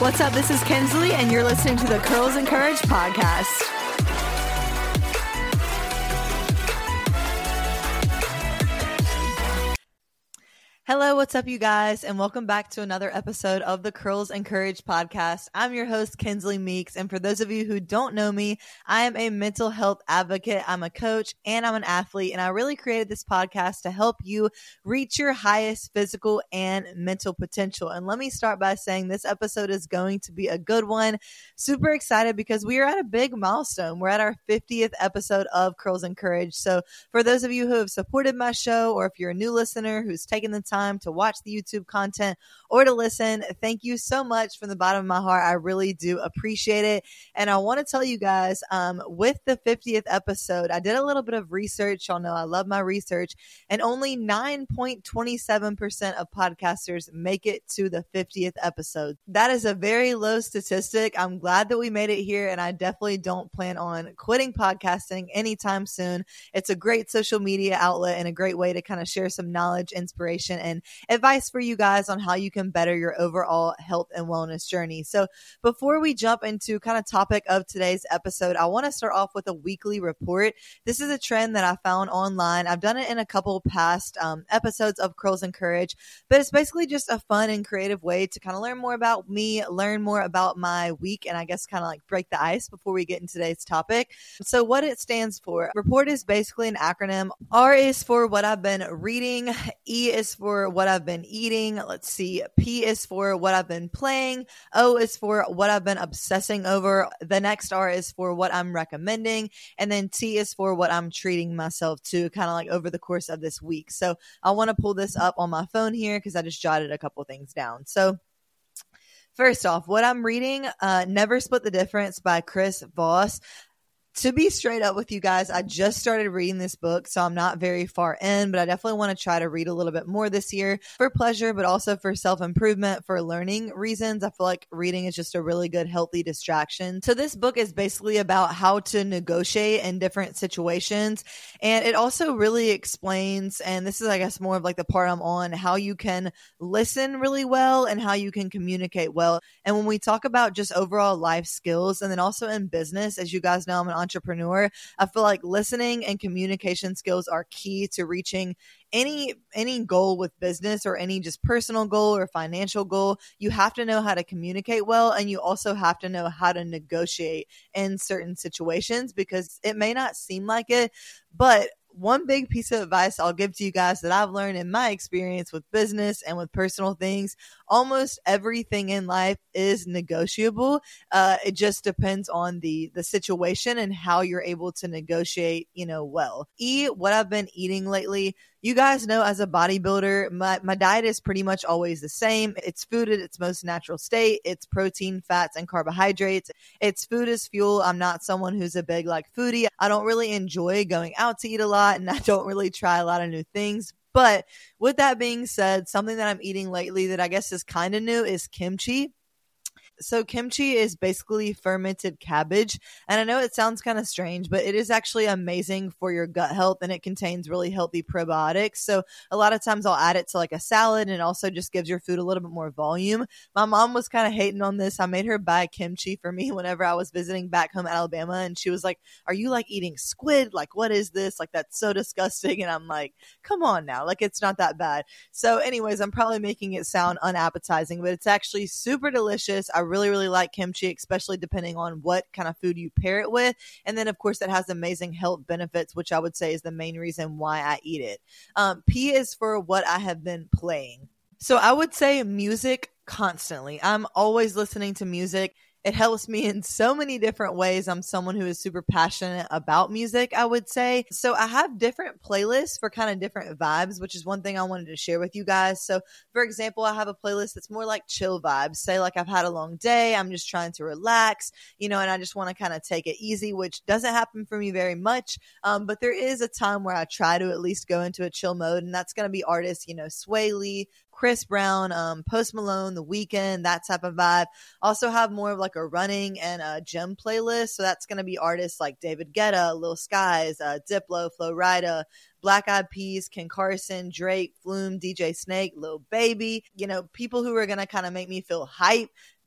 What's up? This is Kinsley, and you're listening to the Curls and Courage podcast. Hello, what's up, you guys, and welcome back to another episode of the Curls and Courage podcast. I'm your host, Kinsley Meeks, and for those of you who don't know me, I am a mental health advocate, I'm a coach, and I'm an athlete, and I really created this podcast to help you reach your highest physical and mental potential. And let me start by saying this episode is going to be a good one. Super excited because we are at a big milestone. We're at our 50th episode of Curls and Courage. So for those of you who have supported my show, or if you're a new listener who's taken the time to watch the YouTube content or to listen, thank you so much from the bottom of my heart. I really do appreciate it. And I want to tell you guys, with the 50th episode, I did a little bit of research. Y'all know I love my research, and only 9.27% of podcasters make it to the 50th episode. That is a very low statistic. I'm glad that we made it here, and I definitely don't plan on quitting podcasting anytime soon. It's a great social media outlet and a great way to kind of share some knowledge, inspiration, and advice for you guys on how you can better your overall health and wellness journey. So before we jump into kind of topic of today's episode, I want to start off with a weekly report. This is a trend that I found online. I've done it in a couple past episodes of Curls and Courage, but it's basically just a fun and creative way to kind of learn more about me, learn more about my week, and I guess kind of like break the ice before we get into today's topic. So what it stands for, report is basically an acronym. R is for what I've been reading. E is for what I've been eating. Let's see. P is for what I've been playing. O is for what I've been obsessing over. The next R is for what I'm recommending. And then T is for what I'm treating myself to kind of like over the course of this week. So I want to pull this up on my phone here because I just jotted a couple things down. So first off, what I'm reading, Never Split the Difference by Chris Voss. To be straight up with you guys, I just started reading this book, so I'm not very far in, but I definitely want to try to read a little bit more this year for pleasure, but also for self-improvement, for learning reasons. I feel like reading is just a really good, healthy distraction. So this book is basically about how to negotiate in different situations, and it also really explains, and this is, I guess, more of like the part I'm on, how you can listen really well and how you can communicate well. And when we talk about just overall life skills, and then also in business, as you guys know, I'm an entrepreneur, I feel like listening and communication skills are key to reaching any goal with business or any just personal goal or financial goal. You have to know how to communicate well, and you also have to know how to negotiate in certain situations, because it may not seem like it, but one big piece of advice I'll give to you guys that I've learned in my experience with business and with personal things, almost everything in life is negotiable. It just depends on the situation and how you're able to negotiate, well. E, what I've been eating lately. You guys know, as a bodybuilder, my diet is pretty much always the same. It's food at its most natural state. It's protein, fats, and carbohydrates. It's food as fuel. I'm not someone who's a big foodie. I don't really enjoy going out to eat a lot, and I don't really try a lot of new things. But with that being said, something that I'm eating lately that I guess is kind of new is kimchi. So kimchi is basically fermented cabbage. And I know it sounds kind of strange, but it is actually amazing for your gut health, and it contains really healthy probiotics. So a lot of times I'll add it to like a salad, and it also just gives your food a little bit more volume. My mom was kind of hating on this. I made her buy kimchi for me whenever I was visiting back home in Alabama. And she was like, "Are you like eating squid? Like, what is this? Like, that's so disgusting." And I'm like, come on now. Like, it's not that bad. So anyways, I'm probably making it sound unappetizing, but it's actually super delicious. I really, really like kimchi, especially depending on what kind of food you pair it with. And then, of course, it has amazing health benefits, which I would say is the main reason why I eat it. P is for what I have been playing. So I would say music constantly. I'm always listening to music. It helps me in so many different ways. I'm someone who is super passionate about music, I would say. So I have different playlists for kind of different vibes, which is one thing I wanted to share with you guys. So for example, I have a playlist that's more like chill vibes. Say like I've had a long day, I'm just trying to relax, and I just want to kind of take it easy, which doesn't happen for me very much. But there is a time where I try to at least go into a chill mode, and that's going to be artists, Sway Lee, Chris Brown, Post Malone, The Weeknd, that type of vibe. Also have more of like a running and a gym playlist. So that's going to be artists like David Guetta, Lil Skies, Diplo, Flo Rida, Black Eyed Peas, Ken Carson, Drake, Flume, DJ Snake, Lil Baby, people who are going to kind of make me feel hype,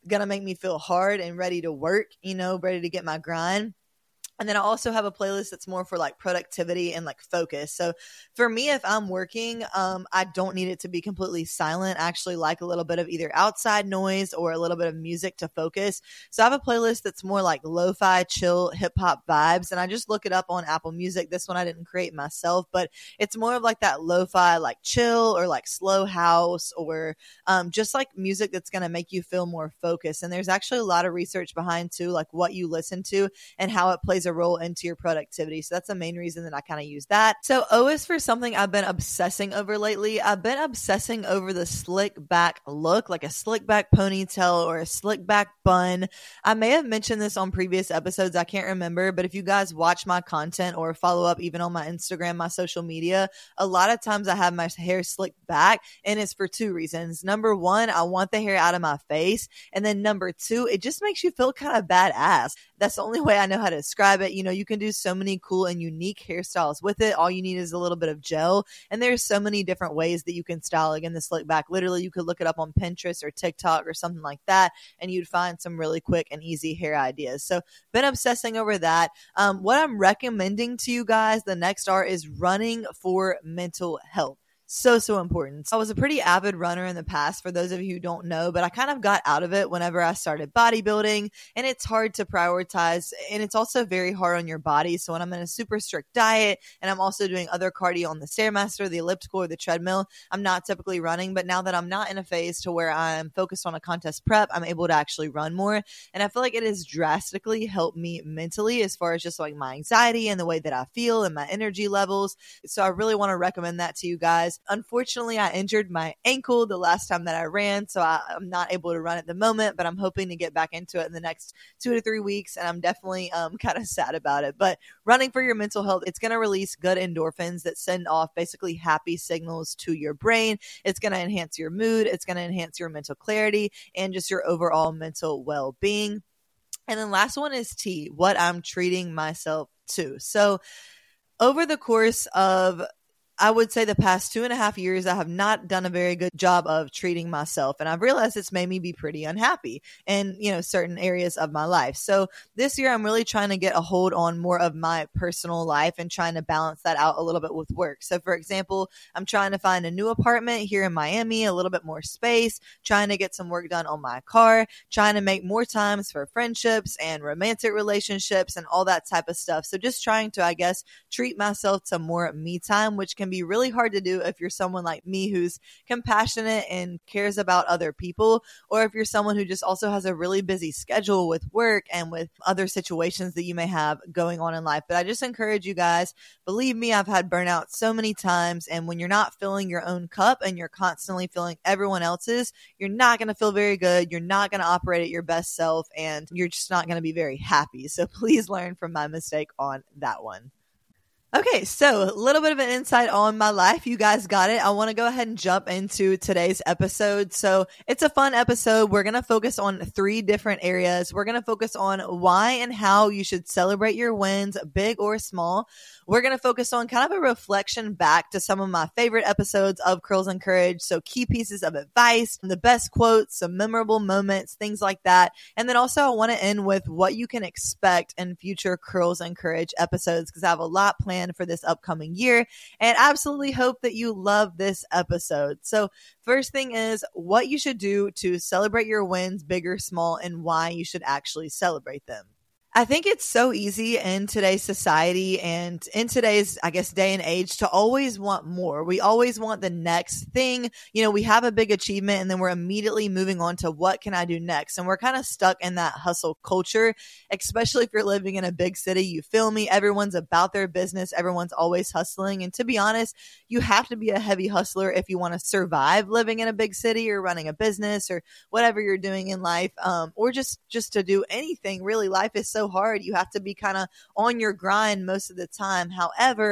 going to make me feel hard and ready to work, ready to get my grind. And then I also have a playlist that's more for like productivity and like focus. So for me, if I'm working, I don't need it to be completely silent. I actually like a little bit of either outside noise or a little bit of music to focus. So I have a playlist that's more like lo-fi, chill, hip hop vibes. And I just look it up on Apple Music. This one I didn't create myself, but it's more of like that lo-fi, like chill or like slow house or just like music that's going to make you feel more focused. And there's actually a lot of research behind too, like what you listen to and how it plays a role into your productivity. So that's the main reason that I kind of use that. So O is for something I've been obsessing over lately. I've been obsessing over the slick back look, like a slick back ponytail or a slick back bun. I may have mentioned this on previous episodes. I can't remember, but if you guys watch my content or follow up even on my Instagram, my social media, a lot of times I have my hair slicked back, and it's for two reasons. Number one, I want the hair out of my face. And then number two, it just makes you feel kind of badass. That's the only way I know how to describe it. You can do so many cool and unique hairstyles with it. All you need is a little bit of gel. And there's so many different ways that you can style again the slick back. Literally, you could look it up on Pinterest or TikTok or something like that, and you'd find some really quick and easy hair ideas. So been obsessing over that. What I'm recommending to you guys, the next art is running for mental health. So important. I was a pretty avid runner in the past, for those of you who don't know, but I kind of got out of it whenever I started bodybuilding, and it's hard to prioritize, and it's also very hard on your body. So when I'm in a super strict diet and I'm also doing other cardio on the Stairmaster, the elliptical, or the treadmill, I'm not typically running. But now that I'm not in a phase to where I'm focused on a contest prep, I'm able to actually run more. And I feel like it has drastically helped me mentally as far as just like my anxiety and the way that I feel and my energy levels. So I really want to recommend that to you guys. Unfortunately, I injured my ankle the last time that I ran, so I'm not able to run at the moment, but I'm hoping to get back into it in the next 2 to 3 weeks, and I'm definitely kind of sad about it. But running for your mental health, it's going to release good endorphins that send off basically happy signals to your brain. It's going to enhance your mood. It's going to enhance your mental clarity and just your overall mental well-being. And then last one is T, what I'm treating myself to. So over the course of, I would say, the past 2.5 years, I have not done a very good job of treating myself. And I've realized it's made me be pretty unhappy in, certain areas of my life. So this year, I'm really trying to get a hold on more of my personal life and trying to balance that out a little bit with work. So for example, I'm trying to find a new apartment here in Miami, a little bit more space, trying to get some work done on my car, trying to make more times for friendships and romantic relationships and all that type of stuff. So just trying to, I guess, treat myself to more me time, which can be really hard to do if you're someone like me who's compassionate and cares about other people, or if you're someone who just also has a really busy schedule with work and with other situations that you may have going on in life. But I just encourage you guys, believe me, I've had burnout so many times, and when you're not filling your own cup and you're constantly filling everyone else's, you're not going to feel very good. You're not going to operate at your best self, and you're just not going to be very happy. So please learn from my mistake on that one. Okay, so a little bit of an insight on my life. You guys got it. I want to go ahead and jump into today's episode. So it's a fun episode. We're going to focus on 3 different areas. We're going to focus on why and how you should celebrate your wins, big or small. We're going to focus on kind of a reflection back to some of my favorite episodes of Curls and Courage. So key pieces of advice, the best quotes, some memorable moments, things like that. And then also I want to end with what you can expect in future Curls and Courage episodes, because I have a lot planned for this upcoming year, and absolutely hope that you love this episode. So first thing is what you should do to celebrate your wins, big or small, and why you should actually celebrate them. I think it's so easy in today's society and in today's, I guess, day and age to always want more. We always want the next thing. We have a big achievement and then we're immediately moving on to what can I do next? And we're kind of stuck in that hustle culture, especially if you're living in a big city. You feel me? Everyone's about their business. Everyone's always hustling. And to be honest, you have to be a heavy hustler if you want to survive living in a big city or running a business or whatever you're doing in life, or just to do anything. Really, life is so hard. You have to be kind of on your grind most of the time. However,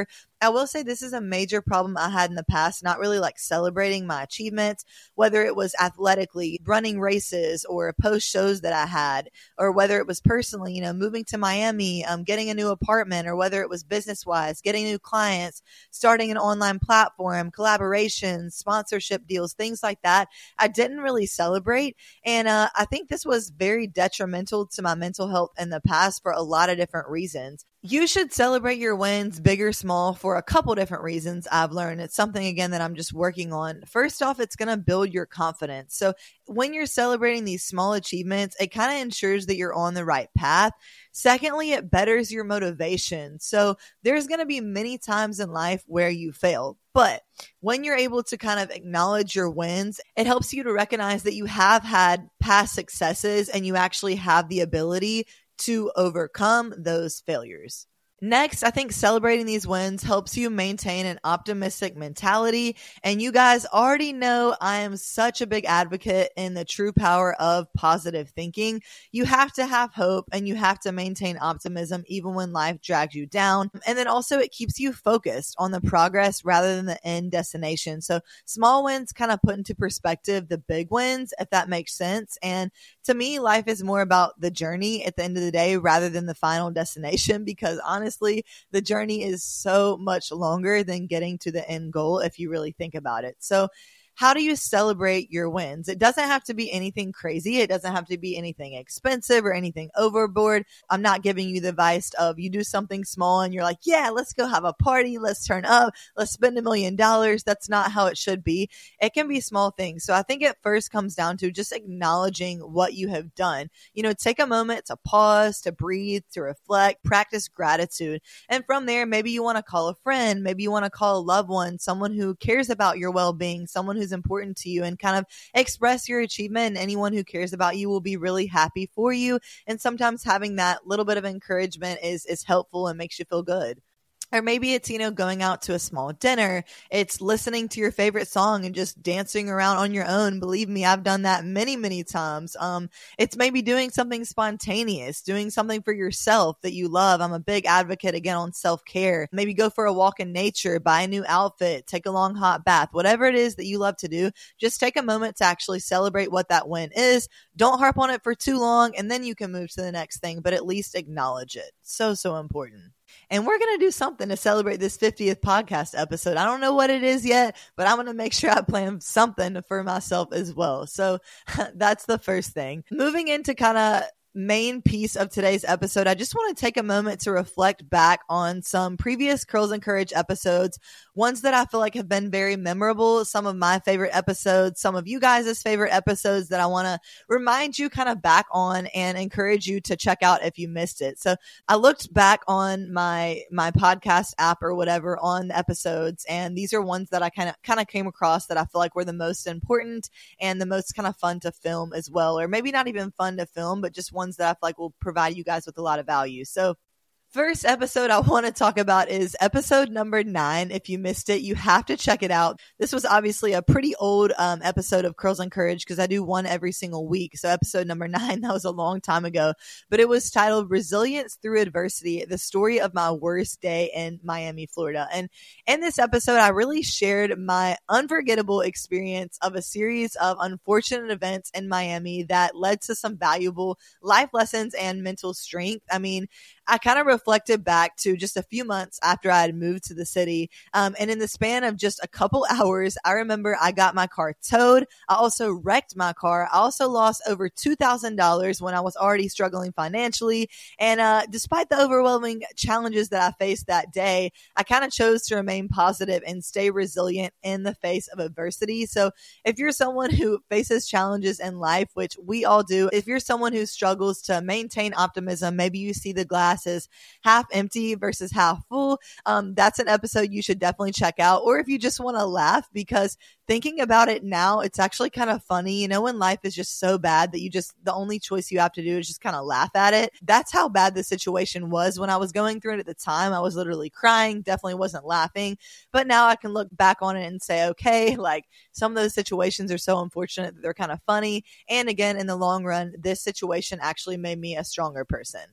I will say this is a major problem I had in the past, not really like celebrating my achievements, whether it was athletically, running races or post shows that I had, or whether it was personally, moving to Miami, getting a new apartment, or whether it was business wise, getting new clients, starting an online platform, collaborations, sponsorship deals, things like that. I didn't really celebrate. And I think this was very detrimental to my mental health in the past for a lot of different reasons. You should celebrate your wins, big or small, for a couple different reasons I've learned. It's something, again, that I'm just working on. First off, it's going to build your confidence. So when you're celebrating these small achievements, it kind of ensures that you're on the right path. Secondly, it betters your motivation. So there's going to be many times in life where you fail. But when you're able to kind of acknowledge your wins, it helps you to recognize that you have had past successes and you actually have the ability to overcome those failures. Next, I think celebrating these wins helps you maintain an optimistic mentality. And you guys already know I am such a big advocate in the true power of positive thinking. You have to have hope and you have to maintain optimism even when life drags you down. And then also it keeps you focused on the progress rather than the end destination. So small wins kind of put into perspective the big wins, if that makes sense. And to me, life is more about the journey at the end of the day rather than the final destination, because honestly, the journey is so much longer than getting to the end goal if you really think about it. So how do you celebrate your wins? It doesn't have to be anything crazy. It doesn't have to be anything expensive or anything overboard. I'm not giving you the advice of you do something small and you're like, yeah, let's go have a party. Let's turn up. Let's spend $1 million. That's not how it should be. It can be small things. So I think it first comes down to just acknowledging what you have done. Take a moment to pause, to breathe, to reflect, practice gratitude. And from there, maybe you want to call a friend. Maybe you want to call a loved one, someone who cares about your well-being, someone who's important to you, and kind of express your achievement. And anyone who cares about you will be really happy for you. And sometimes having that little bit of encouragement is helpful and makes you feel good. Or maybe it's, going out to a small dinner. It's listening to your favorite song and just dancing around on your own. Believe me, I've done that many, many times. It's maybe doing something spontaneous, doing something for yourself that you love. I'm a big advocate, again, on self-care. Maybe go for a walk in nature, buy a new outfit, take a long hot bath, whatever it is that you love to do. Just take a moment to actually celebrate what that win is. Don't harp on it for too long, and then you can move to the next thing, but at least acknowledge it. So, so important. And we're going to do something to celebrate this 50th podcast episode. I don't know what it is yet, but I'm going to make sure I plan something for myself as well. So that's the first thing. Moving into kind of main piece of today's episode, I just want to take a moment to reflect back on some previous Curls and Courage episodes, ones that I feel like have been very memorable, some of my favorite episodes, some of you guys' favorite episodes that I want to remind you kind of back on and encourage you to check out if you missed it. So I looked back on my podcast app or whatever on the episodes, and these are ones that I kind of came across that I feel like were the most important and the most kind of fun to film as well, or maybe not even fun to film, but just ones that I feel like will provide you guys with a lot of value. So first episode I want to talk about is episode number 9. If you missed it, you have to check it out. This was obviously a pretty old episode of Curls and Courage because I do one every single week. So episode number 9, that was a long time ago, but it was titled Resilience Through Adversity, the story of my worst day in Miami, Florida. And in this episode, I really shared my unforgettable experience of a series of unfortunate events in Miami that led to some valuable life lessons and mental strength. I mean, I kind of reflected back to just a few months after I had moved to the city. And in the span of just a couple hours, I remember I got my car towed. I also wrecked my car. I also lost over $2,000 when I was already struggling financially. And despite the overwhelming challenges that I faced that day, I kind of chose to remain positive and stay resilient in the face of adversity. So if you're someone who faces challenges in life, which we all do, if you're someone who struggles to maintain optimism, maybe you see the glass is half empty versus half full, that's an episode you should definitely check out. Or if you just want to laugh, because thinking about it now, it's actually kind of funny, when life is just so bad that the only choice you have to do is just kind of laugh at it. That's how bad the situation was when I was going through it at the time. I was literally crying, definitely wasn't laughing, but now I can look back on it and say, okay, like some of those situations are so unfortunate that they're kind of funny. And again, in the long run, this situation actually made me a stronger person.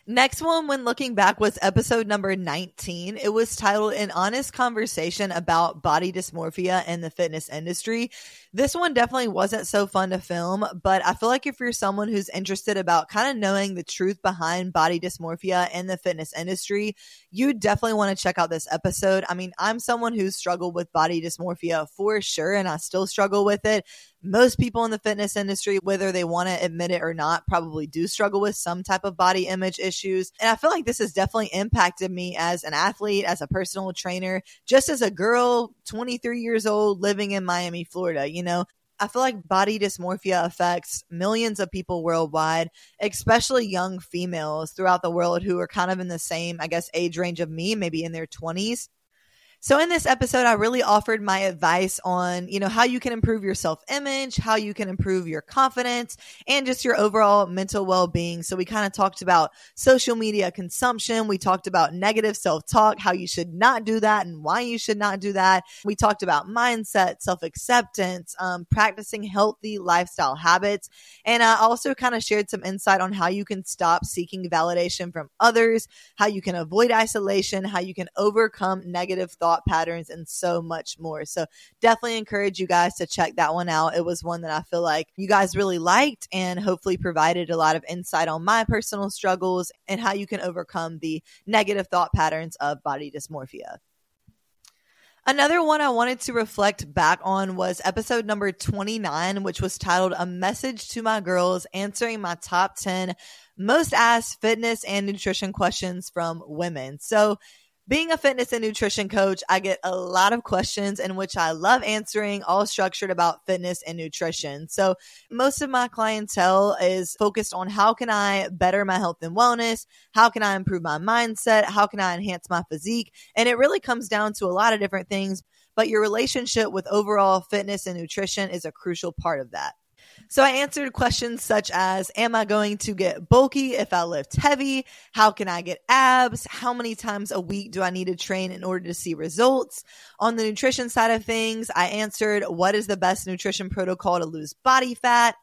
Next one, when looking back, was episode number 19. It was titled An Honest Conversation About Body Dysmorphia in the Fitness Industry. This one definitely wasn't so fun to film, but I feel like if you're someone who's interested about kind of knowing the truth behind body dysmorphia in the fitness industry, you definitely want to check out this episode. I mean, I'm someone who's struggled with body dysmorphia for sure, and I still struggle with it. Most people in the fitness industry, whether they want to admit it or not, probably do struggle with some type of body image issues. And I feel like this has definitely impacted me as an athlete, as a personal trainer, just as a girl, 23 years old, living in Miami, Florida. You know, I feel like body dysmorphia affects millions of people worldwide, especially young females throughout the world who are kind of in the same, I guess, age range of me, maybe in their 20s. So in this episode, I really offered my advice on, how you can improve your self-image, how you can improve your confidence, and just your overall mental well-being. So we kind of talked about social media consumption. We talked about negative self-talk, how you should not do that and why you should not do that. We talked about mindset, self-acceptance, practicing healthy lifestyle habits. And I also kind of shared some insight on how you can stop seeking validation from others, how you can avoid isolation, how you can overcome negative thought patterns, and so much more. So definitely encourage you guys to check that one out. It was one that I feel like you guys really liked and hopefully provided a lot of insight on my personal struggles and how you can overcome the negative thought patterns of body dysmorphia. Another one I wanted to reflect back on was episode number 29, which was titled A Message to My Girls, answering my top 10 most asked fitness and nutrition questions from women. So being a fitness and nutrition coach, I get a lot of questions in which I love answering, all structured about fitness and nutrition. So most of my clientele is focused on how can I better my health and wellness? How can I improve my mindset? How can I enhance my physique? And it really comes down to a lot of different things, but your relationship with overall fitness and nutrition is a crucial part of that. So I answered questions such as, am I going to get bulky if I lift heavy? How can I get abs? How many times a week do I need to train in order to see results? On the nutrition side of things, I answered, what is the best nutrition protocol to lose body fat?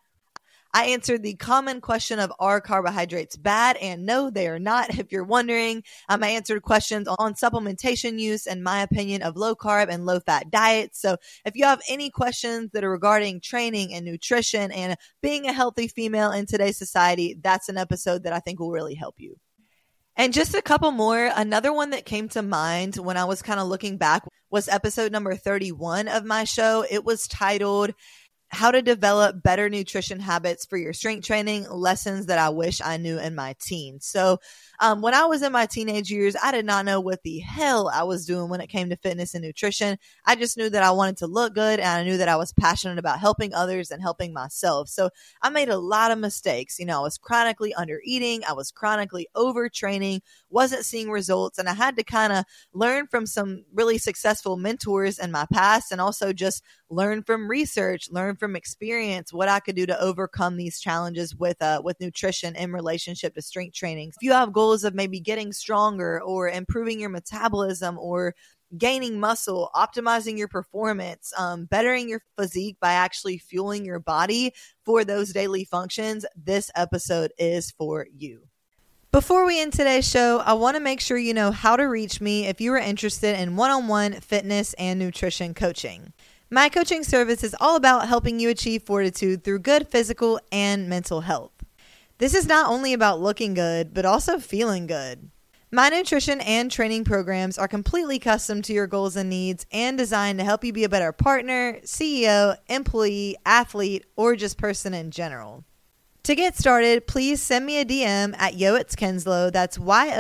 I answered the common question of, are carbohydrates bad? And no, they are not. If you're wondering, I answered questions on supplementation use and my opinion of low carb and low fat diets. So if you have any questions that are regarding training and nutrition and being a healthy female in today's society, that's an episode that I think will really help you. And just a couple more. Another one that came to mind when I was kind of looking back was episode number 31 of my show. It was titled How to Develop Better Nutrition Habits for Your Strength Training, Lessons That I Wish I Knew in My Teens. So when I was in my teenage years, I did not know what the hell I was doing when it came to fitness and nutrition. I just knew that I wanted to look good, and I knew that I was passionate about helping others and helping myself. So I made a lot of mistakes. I was chronically under eating. I was chronically overtraining, wasn't seeing results. And I had to kind of learn from some really successful mentors in my past, and also just learn from research, learn from experience what I could do to overcome these challenges with nutrition in relationship to strength training. If you have goals of maybe getting stronger or improving your metabolism or gaining muscle, optimizing your performance, bettering your physique by actually fueling your body for those daily functions, this episode is for you. Before we end today's show, I want to make sure you know how to reach me if you are interested in one-on-one fitness and nutrition coaching. My coaching service is all about helping you achieve fortitude through good physical and mental health. This is not only about looking good, but also feeling good. My nutrition and training programs are completely custom to your goals and needs and designed to help you be a better partner, CEO, employee, athlete, or just person in general. To get started, please send me a DM at YoItsKenslow, that's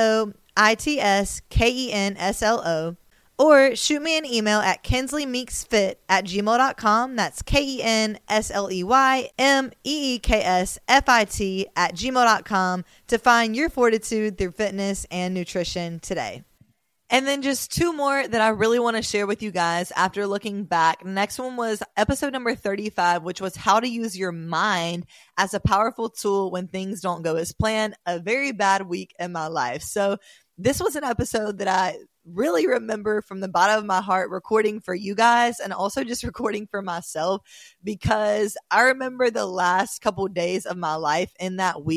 YoItskenslo, or shoot me an email at kensleymeeksfit@gmail.com. That's KensleyMeeksFit@gmail.com to find your fortitude through fitness and nutrition today. And then just two more that I really want to share with you guys after looking back. Next one was episode number 35, which was how to use your mind as a powerful tool when things don't go as planned. A very bad week in my life. So this was an episode that I really remember from the bottom of my heart recording for you guys and also just recording for myself, because I remember the last couple of days of my life in that week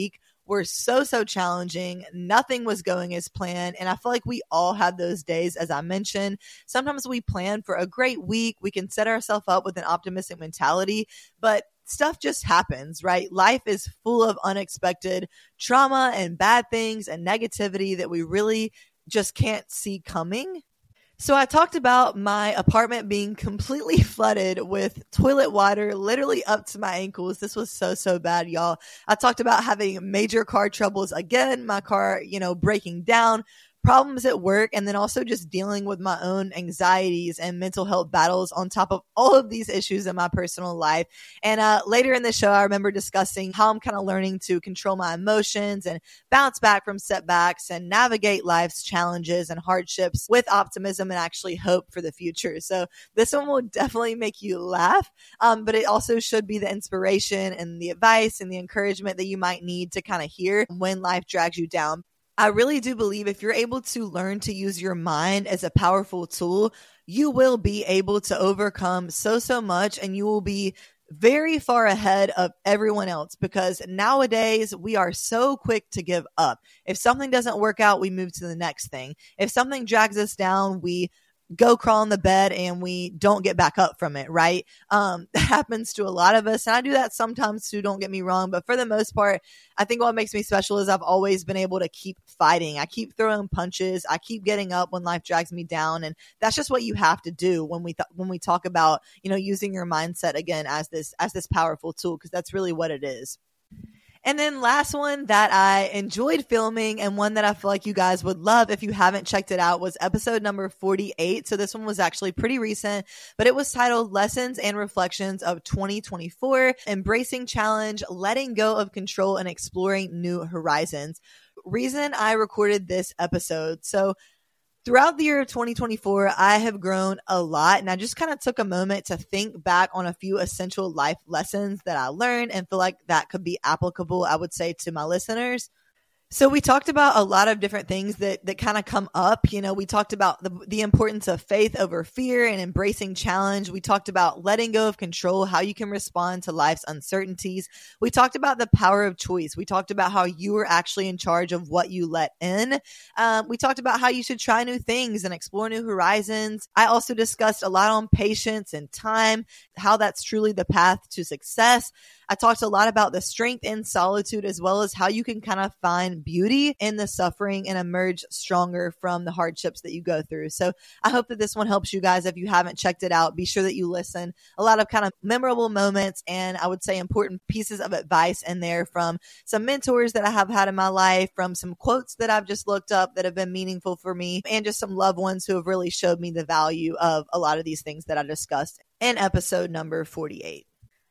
were so challenging. Nothing was going as planned. And I feel like we all had those days, as I mentioned. Sometimes we plan for a great week. We can set ourselves up with an optimistic mentality, but stuff just happens, right? Life is full of unexpected trauma and bad things and negativity that we really just can't see coming. So I talked about my apartment being completely flooded with toilet water literally up to my ankles. This was so bad, y'all. I talked about having major car troubles again, my car, breaking down, problems at work, and then also just dealing with my own anxieties and mental health battles on top of all of these issues in my personal life. And later in the show, I remember discussing how I'm kind of learning to control my emotions and bounce back from setbacks and navigate life's challenges and hardships with optimism and actually hope for the future. So this one will definitely make you laugh, but it also should be the inspiration and the advice and the encouragement that you might need to kind of hear when life drags you down. I really do believe if you're able to learn to use your mind as a powerful tool, you will be able to overcome so much, and you will be very far ahead of everyone else, because nowadays we are so quick to give up. If something doesn't work out, we move to the next thing. If something drags us down, we go crawl in the bed and we don't get back up from it, right? That happens to a lot of us. And I do that sometimes too, don't get me wrong. But for the most part, I think what makes me special is I've always been able to keep fighting. I keep throwing punches. I keep getting up when life drags me down. And that's just what you have to do when we talk about, using your mindset again as this powerful tool, because that's really what it is. And then last one that I enjoyed filming, and one that I feel like you guys would love if you haven't checked it out, was episode number 48. So this one was actually pretty recent, but it was titled Lessons and Reflections of 2024, Embracing Challenge, Letting Go of Control, and Exploring New Horizons. Reason I recorded this episode. So throughout the year of 2024, I have grown a lot, and I just kind of took a moment to think back on a few essential life lessons that I learned and feel like that could be applicable, I would say, to my listeners. So we talked about a lot of different things that kind of come up. We talked about the importance of faith over fear and embracing challenge. We talked about letting go of control, how you can respond to life's uncertainties. We talked about the power of choice. We talked about how you are actually in charge of what you let in. We talked about how you should try new things and explore new horizons. I also discussed a lot on patience and time, how that's truly the path to success. I talked a lot about the strength in solitude, as well as how you can kind of find beauty in the suffering and emerge stronger from the hardships that you go through. So I hope that this one helps you guys. If you haven't checked it out, be sure that you listen. A lot of kind of memorable moments, and I would say important pieces of advice in there from some mentors that I have had in my life, from some quotes that I've just looked up that have been meaningful for me, and just some loved ones who have really showed me the value of a lot of these things that I discussed in episode number 48.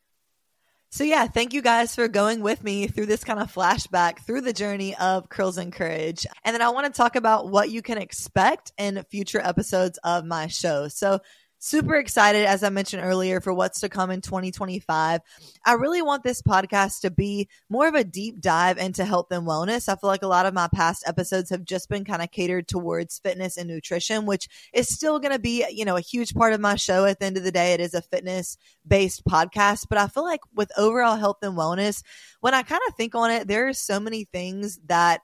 So yeah, thank you guys for going with me through this kind of flashback through the journey of Curls and Courage. And then I want to talk about what you can expect in future episodes of my show. So super excited, as I mentioned earlier, for what's to come in 2025. I really want this podcast to be more of a deep dive into health and wellness. I feel like a lot of my past episodes have just been kind of catered towards fitness and nutrition, which is still going to be, a huge part of my show. At the end of the day, it is a fitness-based podcast. But I feel like with overall health and wellness, when I kind of think on it, there are so many things that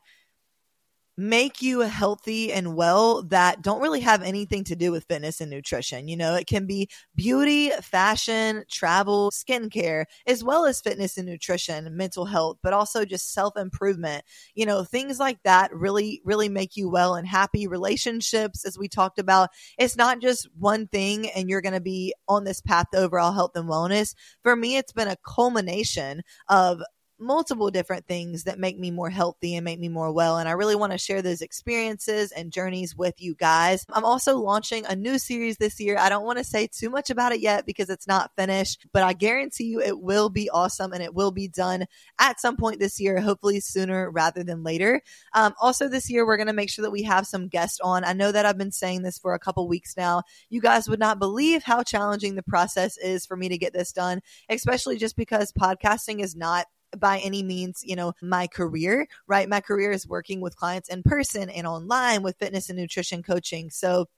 make you healthy and well that don't really have anything to do with fitness and nutrition. It can be beauty, fashion, travel, skincare, as well as fitness and nutrition, mental health, but also just self-improvement. Things like that really, really make you well and happy. Relationships, as we talked about, it's not just one thing and you're going to be on this path to overall health and wellness. For me, it's been a culmination of multiple different things that make me more healthy and make me more well. And I really want to share those experiences and journeys with you guys. I'm also launching a new series this year. I don't want to say too much about it yet because it's not finished, but I guarantee you it will be awesome and it will be done at some point this year, hopefully sooner rather than later. Also this year, we're going to make sure that we have some guests on. I know that I've been saying this for a couple weeks now. You guys would not believe how challenging the process is for me to get this done, especially just because podcasting is not by any means, my career, right? My career is working with clients in person and online with fitness and nutrition coaching. So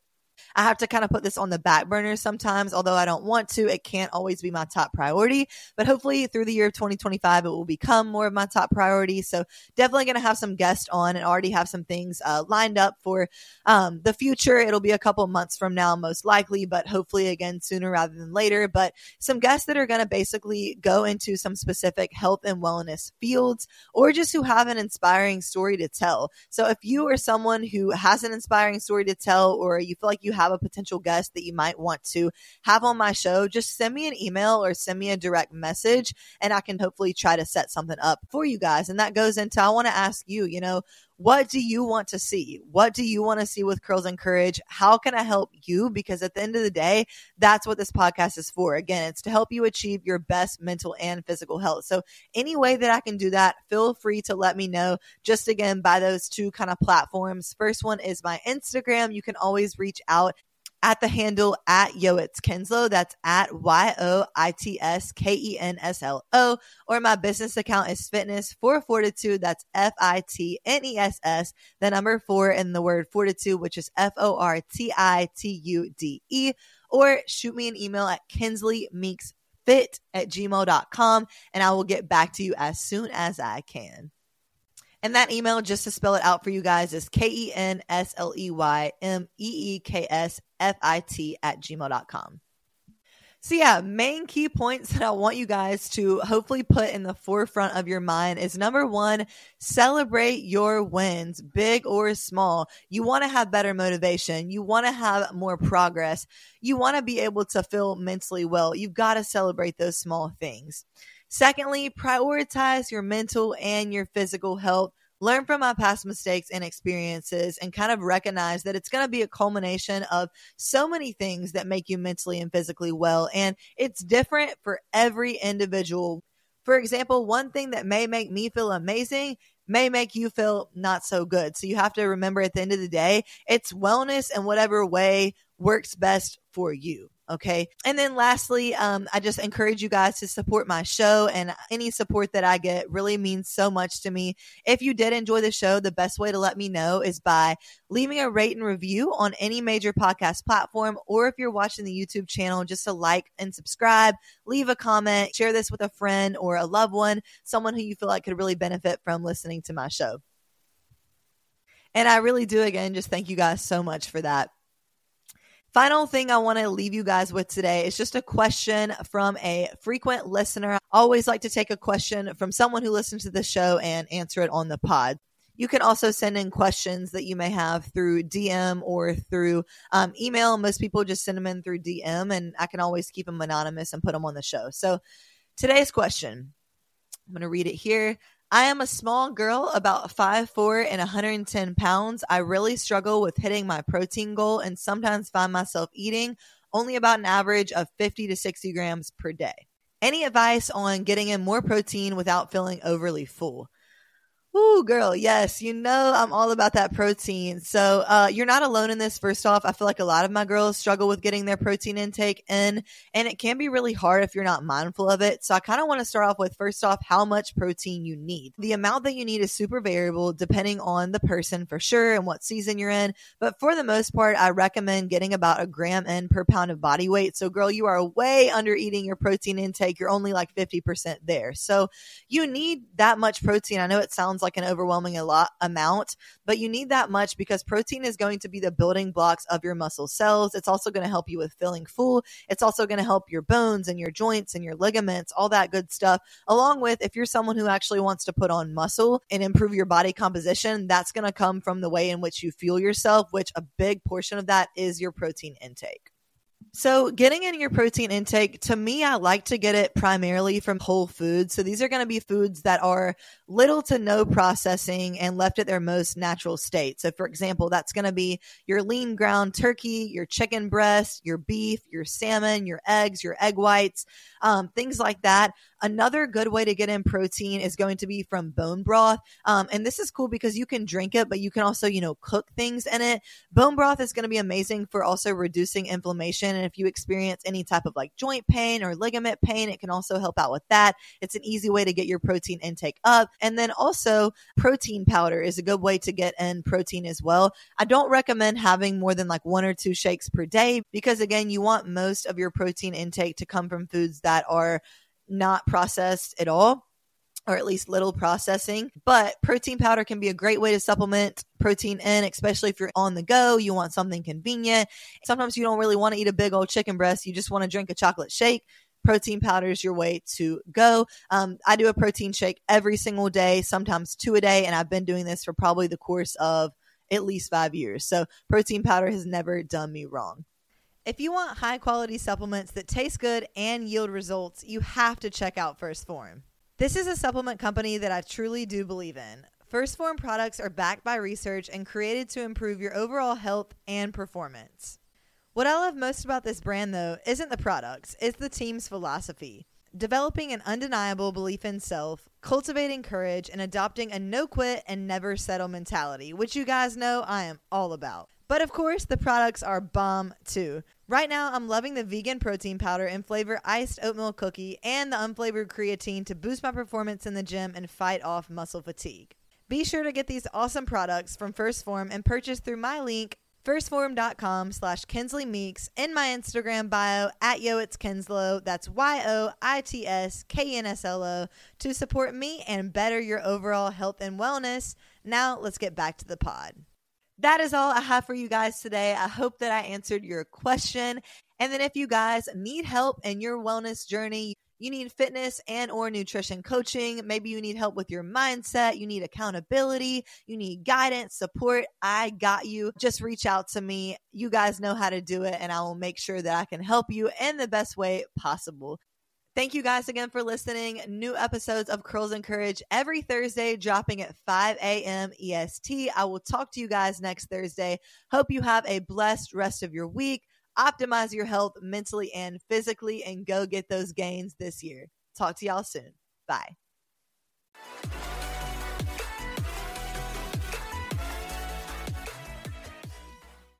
I have to kind of put this on the back burner sometimes, although I don't want to. It can't always be my top priority, but hopefully through the year of 2025, it will become more of my top priority. So definitely going to have some guests on and already have some things lined up for the future. It'll be a couple months from now, most likely, but hopefully again sooner rather than later. But some guests that are going to basically go into some specific health and wellness fields, or just who have an inspiring story to tell. So if you are someone who has an inspiring story to tell, or you feel like you have a potential guest that you might want to have on my show, just send me an email or send me a direct message, and I can hopefully try to set something up for you guys. And that goes into, I want to ask you, what do you want to see? What do you want to see with Curls and Courage? How can I help you? Because at the end of the day, that's what this podcast is for. Again, it's to help you achieve your best mental and physical health. So any way that I can do that, feel free to let me know. Just again, by those two kind of platforms. First one is my Instagram. You can always reach out at the handle at YoItsKenslow. That's at YoItskenslo. Or my business account is Fitness for Fortitude. That's FITNESS, the number 4 and the word fortitude, which is FORTITUDE. Or shoot me an email at KinsleyMeeksFit@gmail.com, and I will get back to you as soon as I can. And that email, just to spell it out for you guys, is KensleyMeeksFit@gmail.com. So yeah, main key points that I want you guys to hopefully put in the forefront of your mind is, number 1, celebrate your wins, big or small. You want to have better motivation. You want to have more progress. You want to be able to feel mentally well. You've got to celebrate those small things. Secondly, prioritize your mental and your physical health. Learn from my past mistakes and experiences, and kind of recognize that it's going to be a culmination of so many things that make you mentally and physically well. And it's different for every individual. For example, one thing that may make me feel amazing may make you feel not so good. So you have to remember, at the end of the day, it's wellness in whatever way works best for you. Okay. And then lastly, I just encourage you guys to support my show, and any support that I get really means so much to me. If you did enjoy the show, the best way to let me know is by leaving a rate and review on any major podcast platform, or if you're watching the YouTube channel, just to like and subscribe, leave a comment, share this with a friend or a loved one, someone who you feel like could really benefit from listening to my show. And I really do, again, just thank you guys so much for that. Final thing I want to leave you guys with today is just a question from a frequent listener. I always like to take a question from someone who listens to the show and answer it on the pod. You can also send in questions that you may have through DM or through email. Most people just send them in through DM, and I can always keep them anonymous and put them on the show. So today's question, I'm going to read it here. I am a small girl, about 5'4" and 110 pounds. I really struggle with hitting my protein goal and sometimes find myself eating only about an average of 50 to 60 grams per day. Any advice on getting in more protein without feeling overly full? Ooh, girl, yes, I'm all about that protein. So you're not alone in this. First off, I feel like a lot of my girls struggle with getting their protein intake in, and it can be really hard if you're not mindful of it. So I kind of want to start off with, first off, how much protein you need. The amount that you need is super variable depending on the person for sure and what season you're in. But for the most part, I recommend getting about a gram in per pound of body weight. So girl, you are way under eating your protein intake. You're only like 50% there. So you need that much protein. I know it sounds like an overwhelming amount, but you need that much because protein is going to be the building blocks of your muscle cells. It's also going to help you with feeling full. It's also going to help your bones and your joints and your ligaments, all that good stuff. Along with, if you're someone who actually wants to put on muscle and improve your body composition, that's going to come from the way in which you fuel yourself, which a big portion of that is your protein intake. So getting in your protein intake, to me, I like to get it primarily from whole foods. So these are going to be foods that are little to no processing and left at their most natural state. So for example, that's going to be your lean ground turkey, your chicken breast, your beef, your salmon, your eggs, your egg whites, things like that. Another good way to get in protein is going to be from bone broth. And this is cool because you can drink it, but you can also, cook things in it. Bone broth is going to be amazing for also reducing inflammation. And if you experience any type of like joint pain or ligament pain, it can also help out with that. It's an easy way to get your protein intake up. And then also protein powder is a good way to get in protein as well. I don't recommend having more than like 1 or 2 shakes per day because again, you want most of your protein intake to come from foods that are not processed at all, or at least little processing. But protein powder can be a great way to supplement protein in, especially if you're on the go, you want something convenient. Sometimes you don't really want to eat a big old chicken breast. You just want to drink a chocolate shake. Protein powder is your way to go. I do a protein shake every single day, sometimes 2 a day. And I've been doing this for probably the course of at least 5 years. So protein powder has never done me wrong. If you want high quality supplements that taste good and yield results, you have to check out 1st Phorm. This is a supplement company that I truly do believe in. 1st Phorm products are backed by research and created to improve your overall health and performance. What I love most about this brand, though, isn't the products, it's the team's philosophy. Developing an undeniable belief in self, cultivating courage, and adopting a no-quit and never-settle mentality, which you guys know I am all about. But of course, the products are bomb too. Right now, I'm loving the vegan protein powder and flavor iced oatmeal cookie and the unflavored creatine to boost my performance in the gym and fight off muscle fatigue. Be sure to get these awesome products from 1st Phorm and purchase through my link, firstphorm.com/Kinsley Meeks, in my Instagram bio at YoIt'sKinslow. That's YoIt'sKinslow to support me and better your overall health and wellness. Now, let's get back to the pod. That is all I have for you guys today. I hope that I answered your question. And then if you guys need help in your wellness journey, you need fitness and or nutrition coaching, maybe you need help with your mindset, you need accountability, you need guidance, support, I got you. Just reach out to me. You guys know how to do it, and I will make sure that I can help you in the best way possible. Thank you guys again for listening. New episodes of Curls and Courage every Thursday, dropping at 5 a.m. EST. I will talk to you guys next Thursday. Hope you have a blessed rest of your week. Optimize your health mentally and physically, and go get those gains this year. Talk to y'all soon. Bye.